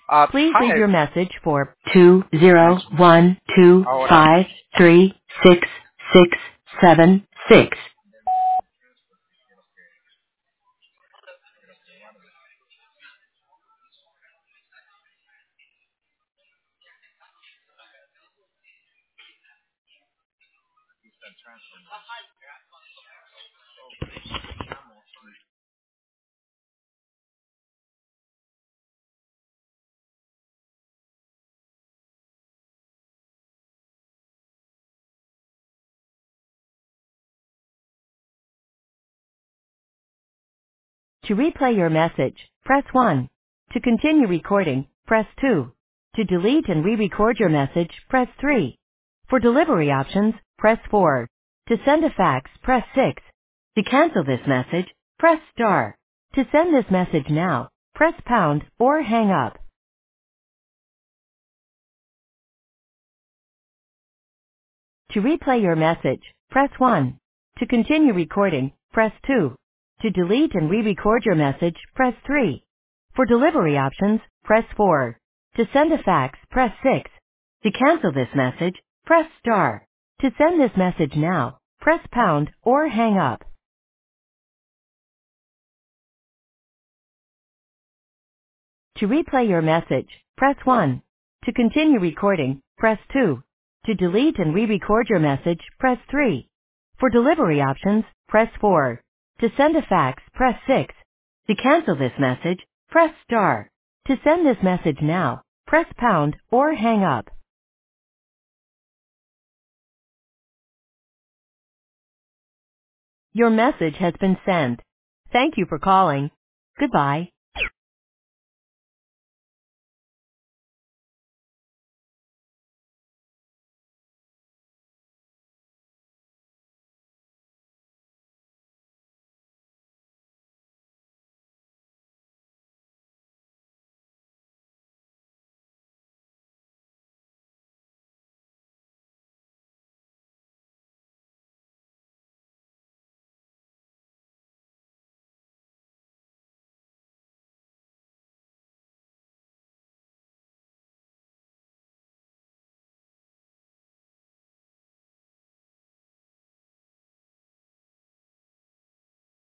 Please leave Hi. your message for 20125366676. Oh, hold on. To replay your message, press 1. To continue recording, press 2. To delete and re-record your message, press 3. For delivery options, press 4. To send a fax, press 6. To cancel this message, press star. To send this message now, press pound or hang up. To replay your message, press 1. To continue recording, press 2. To delete and re-record your message, press 3. For delivery options, press 4. To send a fax, press 6. To cancel this message, press star. To send this message now, press pound or hang up. To replay your message, press 1. To continue recording, press 2. To delete and re-record your message, press 3. For delivery options, press 4. To send a fax, press 6. To cancel this message, press star. To send this message now, press pound or hang up. Your message has been sent. Thank you for calling. Goodbye.